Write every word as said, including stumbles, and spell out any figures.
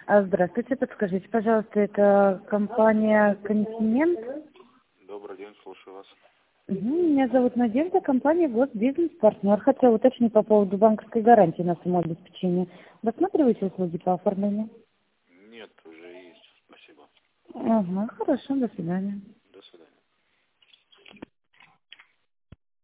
А, Здравствуйте, подскажите, пожалуйста, это компания «Континент»? Добрый день, слушаю вас. Угу, меня зовут Надежда, компания «Госбизнес-партнер». Хотела уточнить по поводу банковской гарантии на самообеспечение. Рассматриваете услуги по оформлению? Нет, уже есть. Спасибо. Ага, хорошо, до свидания. До свидания.